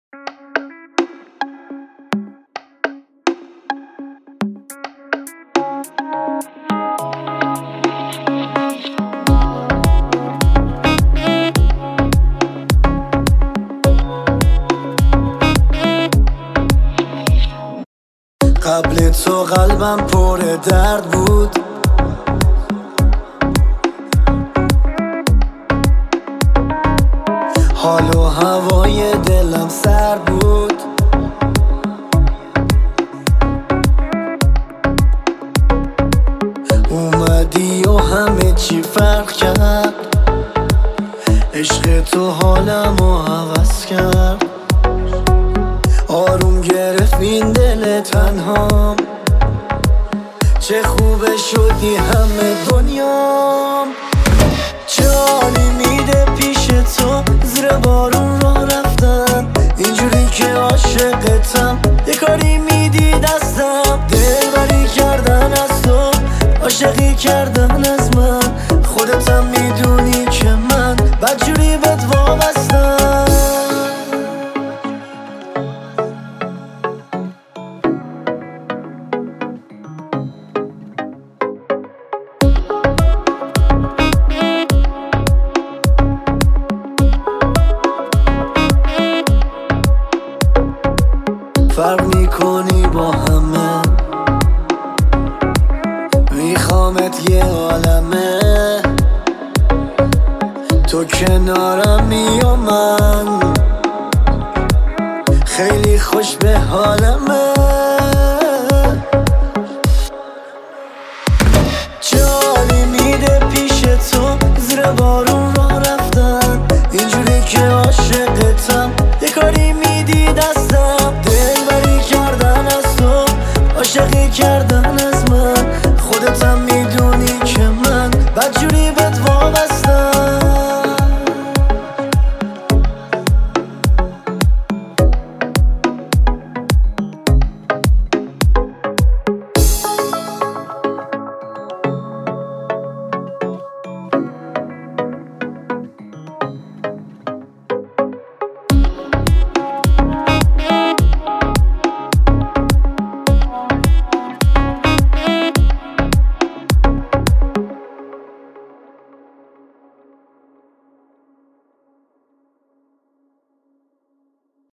قبل تو قلبم پر درد بود، حال و هوای دلم سرد بود. اومدی و همه چی فرق کرد، عشق تو حالمو عوض کرد. آروم گرفت این دل تنهام، چه خوبه شدی همه دنیام. چه حالی میده پیش تو زیر بارون راه رفتن، اینجوری که عاشقتم یه کاری میدی دستم. دلبری کردن از تو، عاشقی کردن از من، خودتم میدونی که من بدجوری بهت وابستم. فرق میکنی با همه، میخوامت یه عالمه. تو کنارمی و من خیلی خوش به حالمه. چه حالی میده پیش تو زیر بارون راه رفتن، اینجوری که عاشقتم یه کاری میدی دستم. دلبری کردن از تو، عاشقی کردن